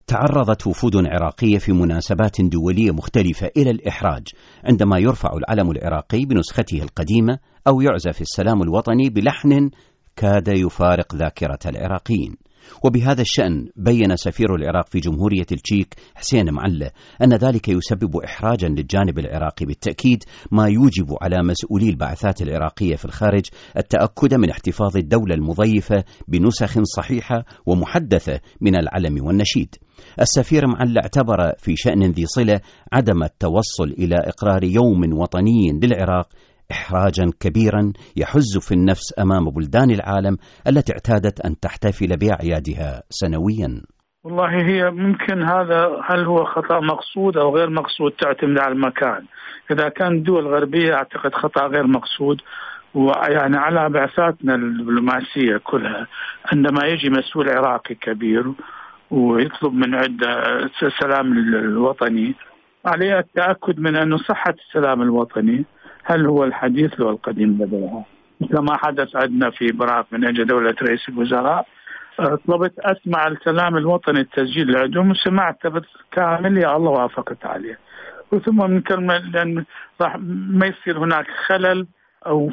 تعرضت وفود عراقية في مناسبات دولية مختلفة إلى الإحراج عندما يرفع العلم العراقي بنسخته القديمة أو يعزف السلام الوطني بلحن كاد يفارق ذاكرة العراقيين. وبهذا الشأن بيّن سفير العراق في جمهورية التشيك حسين معلة أن ذلك يسبب إحراجا للجانب العراقي بالتأكيد، ما يوجب على مسؤولي البعثات العراقية في الخارج التأكد من احتفاظ الدولة المضيفة بنسخ صحيحة ومحدثة من العلم والنشيد. السفير معلة اعتبر في شأن ذي صلة عدم التوصل إلى إقرار يوم وطني للعراق إحراجا كبيرا يحز في النفس أمام بلدان العالم التي اعتادت أن تحتفل بأعيادها سنويا. والله هي ممكن هل هو خطأ مقصود أو غير مقصود تعتمد على المكان. إذا كان الدول الغربية أعتقد خطأ غير مقصود، ويعني على بعثاتنا الدبلوماسية كلها عندما يجي مسؤول عراقي كبير ويطلب من عدة السلام الوطني عليه التأكد من أنه صحة السلام الوطني هل هو الحديث أو القديم لديها، مثل ما حدث عندنا في براق من أجل دولة رئيس الوزراء. طلبت أسمع الكلام الوطني التسجيل العدوم وسمعته بالكامل، يا الله وافقت عليه. وثم من كلمة لأن راح ما يصير هناك خلل أو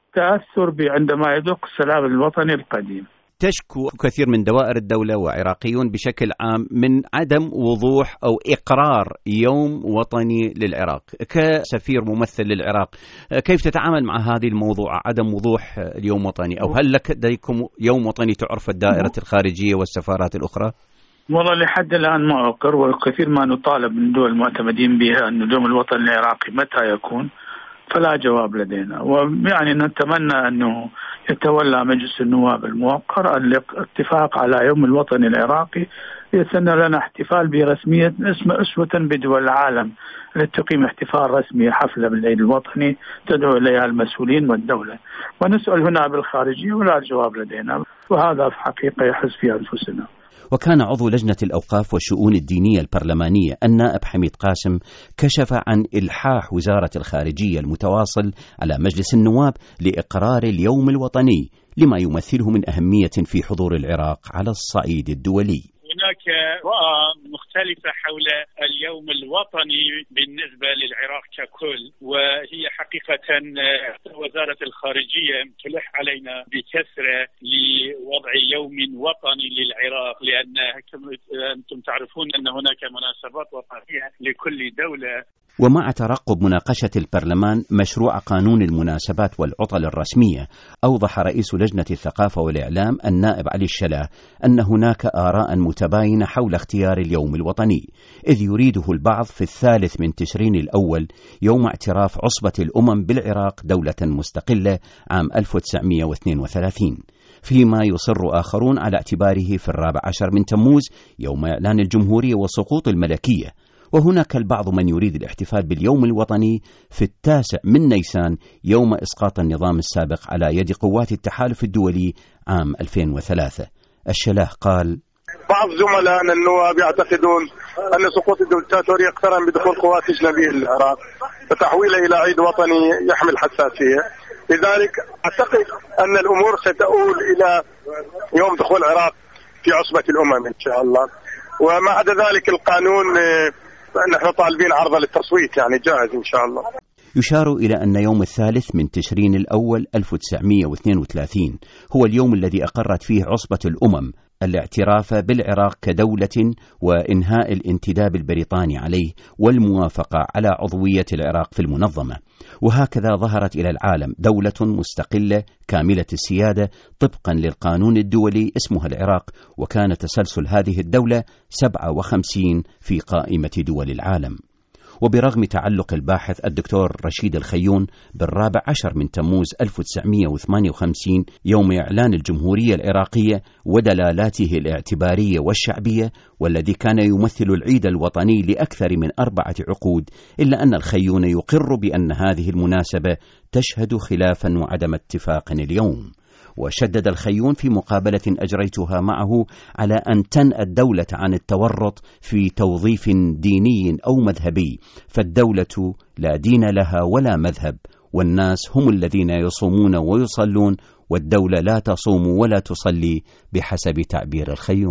تأثر عندما يدق السلام الوطني القديم. تشكو كثير من دوائر الدولة وعراقيون بشكل عام من عدم وضوح أو إقرار يوم وطني للعراق. كسفير ممثل للعراق كيف تتعامل مع هذه الموضوع، عدم وضوح اليوم وطني؟ أو هل لديكم يوم وطني تعرف الدائرة الخارجية والسفارات الأخرى؟ والله لحد الآن ما أقر، والكثير ما نطالب من الدول المعتمدين بها أن اليوم الوطني العراقي متى يكون، فلا جواب لدينا. ويعني نتمنى أنه يتولى مجلس النواب الموقر الاتفاق على يوم الوطني العراقي يسن لنا احتفال برسمية أسوة بدول العالم لتقيم احتفال رسمي حفلة بالعيد الوطني تدعو إليها المسؤولين والدولة. ونسأل هنا بالخارجية ولا جواب لدينا، وهذا في حقيقة يحز في أنفسنا. وكان عضو لجنة الأوقاف والشؤون الدينية البرلمانية النائب حميد قاسم كشف عن إلحاح وزارة الخارجية المتواصل على مجلس النواب لإقرار اليوم الوطني لما يمثله من أهمية في حضور العراق على الصعيد الدولي. هناك رؤى مختلفة حول اليوم الوطني بالنسبة للعراق ككل، وهي حقيقة وزارة الخارجية تلح علينا بكثرة لوضع يوم وطني للعراق، لأن أنتم تعرفون أن هناك مناسبات وطنية لكل دولة. ومع ترقب مناقشة البرلمان مشروع قانون المناسبات والعطل الرسمية، أوضح رئيس لجنة الثقافة والإعلام النائب علي الشلاه أن هناك آراء متباينة حول اختيار اليوم الوطني، إذ يريده البعض في 3 تشرين الأول يوم اعتراف عصبة الأمم بالعراق دولة مستقلة عام 1932، فيما يصر آخرون على اعتباره في 14 تموز يوم إعلان الجمهورية وسقوط الملكية. وهناك البعض من يريد الاحتفال باليوم الوطني في 9 نيسان يوم إسقاط النظام السابق على يد قوات التحالف الدولي عام 2003. الشلاه قال: بعض زملائنا النواب يعتقدون أن سقوط الدكتاتورية يقترن بدخول قوات أجنبية للعراق وتحويله إلى عيد وطني يحمل حساسية، لذلك أعتقد أن الأمور ستؤول إلى يوم دخول العراق في عصبة الأمم إن شاء الله. وما عدا ذلك القانون نحن طالبين عرضه للتصويت، يعني جاهز إن شاء الله. يشار إلى أن يوم 3 تشرين الأول 1932 هو اليوم الذي أقرت فيه عصبة الأمم الاعتراف بالعراق كدولة وإنهاء الانتداب البريطاني عليه والموافقة على عضوية العراق في المنظمة. وهكذا ظهرت إلى العالم دولة مستقلة كاملة السيادة طبقا للقانون الدولي اسمها العراق، وكان تسلسل هذه الدولة 57 في قائمة دول العالم. وبرغم تعلق الباحث الدكتور رشيد الخيون بال14 تموز 1958 يوم إعلان الجمهورية العراقية ودلالاته الاعتبارية والشعبية، والذي كان يمثل العيد الوطني لأكثر من 4 عقود، إلا أن الخيون يقر بأن هذه المناسبة تشهد خلافا وعدم اتفاق اليوم. وشدد الخيون في مقابلة أجريتها معه على أن تنأى الدولة عن التورط في توظيف ديني أو مذهبي، فالدولة لا دين لها ولا مذهب، والناس هم الذين يصومون ويصلون، والدولة لا تصوم ولا تصلي بحسب تعبير الخيون.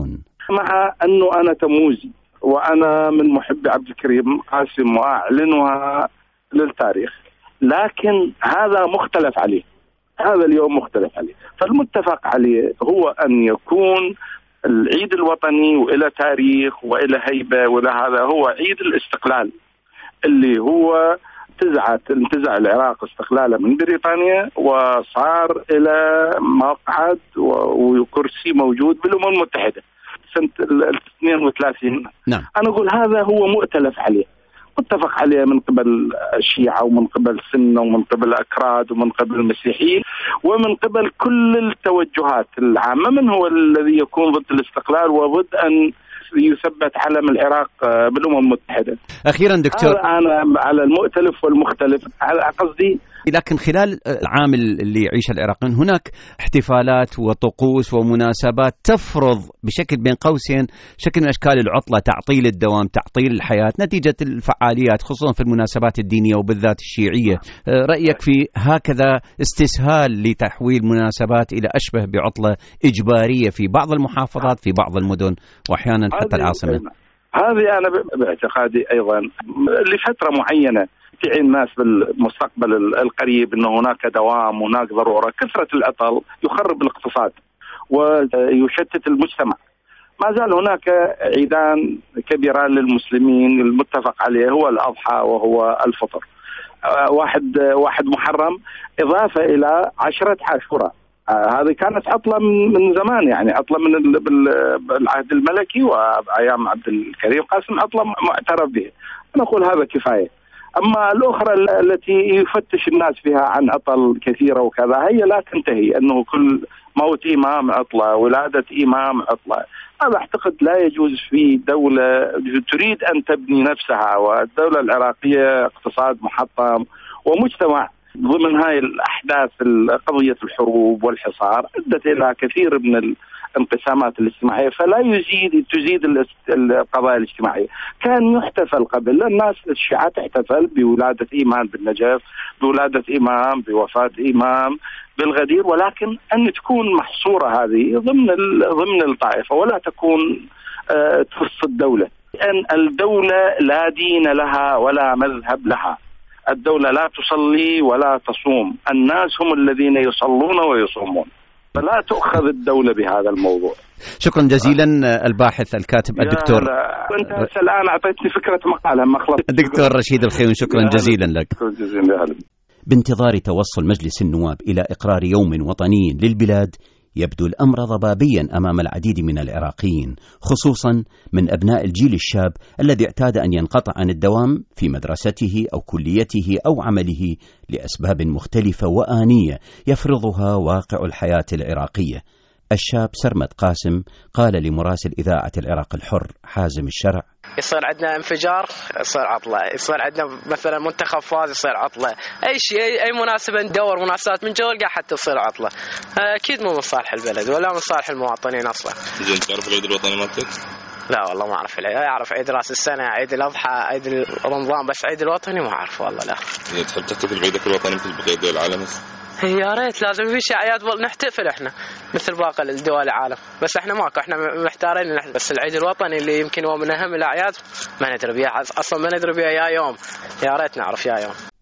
مع أنه أنا تموزي وأنا من محبي عبد الكريم قاسم وأعلنها للتاريخ، لكن هذا مختلف عليه، هذا اليوم مختلف عليه. فالمتفق عليه هو أن يكون العيد الوطني وإلى تاريخ وإلى هيبة، وإلى هذا هو عيد الاستقلال اللي هو انتزع العراق استقلاله من بريطانيا وصار إلى مقعد وكرسي موجود بالأمم المتحدة سنة 32. نعم. أنا أقول هذا هو مؤتلف عليه، متفق عليه من قبل الشيعة ومن قبل السنة ومن قبل الأكراد ومن قبل المسيحيين ومن قبل كل التوجهات العامة. من هو الذي يكون ضد الاستقلال وضد أن يثبت علم العراق بالأمم المتحدة؟ أخيرا دكتور، أنا على المؤتلف والمختلف على قصدي. لكن خلال العام اللي يعيش العراقيين هناك احتفالات وطقوس ومناسبات تفرض بشكل بين قوسين شكل من أشكال العطلة، تعطيل الدوام، تعطيل الحياة نتيجة الفعاليات خصوصا في المناسبات الدينية وبالذات الشيعية. رأيك في هكذا استسهال لتحويل مناسبات إلى أشبه بعطلة إجبارية في بعض المحافظات في بعض المدن وأحيانا حتى العاصمة؟ هذه أنا باعتقادي أيضا لفترة معينة تعي الناس بالمستقبل القريب أنه هناك دوام، هناك ضرورة. كثرة العطل يخرب الاقتصاد ويشتت المجتمع. ما زال هناك عيدان كبيران للمسلمين المتفق عليه هو الأضحى وهو الفطر، واحد محرم إضافة إلى 10 عاشوراء. هذه كانت عطلة من زمان، يعني عطلة من بالعهد الملكي وأيام عبد الكريم قاسم، عطلة معترف به. أنا أقول هذا كفاية. أما الأخرى التي يفتش الناس فيها عن عطل كثيرة وكذا هي لا تنتهي، أنه كل موت إمام عطلة، ولادة إمام عطلة. هذا أعتقد لا يجوز في دولة تريد أن تبني نفسها، والدولة العراقية اقتصاد محطم ومجتمع ضمن هاي الأحداث قضية الحروب والحصار أدت إلى كثير من الانقسامات الاجتماعية، فلا تزيد القضايا الاجتماعية. كان يحتفل قبل، الناس الشيعة تحتفل بولادة إمام بالنجف، بولادة إمام، بوفاة إمام بالغدير، ولكن أن تكون محصورة هذه ضمن الطائفة ولا تكون تخص الدولة. لأن الدولة لا دين لها ولا مذهب لها، الدولة لا تصلي ولا تصوم، الناس هم الذين يصلون ويصومون، فلا تؤخذ الدولة بهذا الموضوع. شكرا جزيلا الباحث الكاتب الدكتور. أنت الآن أعطيتني فكرة مقالة ما خلصت. الدكتور رشيد الخيون، شكرا جزيلا لك. شكرا جزيلا. بانتظار توصل مجلس النواب إلى إقرار يوم وطني للبلاد، يبدو الأمر ضبابيا أمام العديد من العراقيين، خصوصا من أبناء الجيل الشاب الذي اعتاد أن ينقطع عن الدوام في مدرسته أو كليته أو عمله لأسباب مختلفة وآنية يفرضها واقع الحياة العراقية. الشاب سرمد قاسم قال لمراسل إذاعة العراق الحر حازم الشرع: يصير عندنا انفجار يصير عطلة، يصير عندنا مثلا منتخب فاز يصير عطلة، أي شيء أي مناسبة ندور مناسبات من جول قاعد حتى تصير عطلة. أكيد مو من صالح البلد ولا من صالح المواطنين أصلا. زين، تعرف العيد الوطني مالتك؟ لا والله ما أعرف العيد، أعرف عيد رأس السنة، عيد الأضحى، عيد رمضان، بس عيد الوطني ما أعرف والله. لا. زين، تحب تحتفل بعيدك الوطني مثل بقية دول العالم؟ يا ريت، لازم في أعياد نحتفل احنا مثل باقي الدول العالم، بس احنا ماكو، احنا محتارين نحتفل. بس العيد الوطني اللي يمكن هو من أهم الأعياد ما ندري بيه أصلا، ما ندري بيه يا يوم، يا ريت نعرف يا يوم.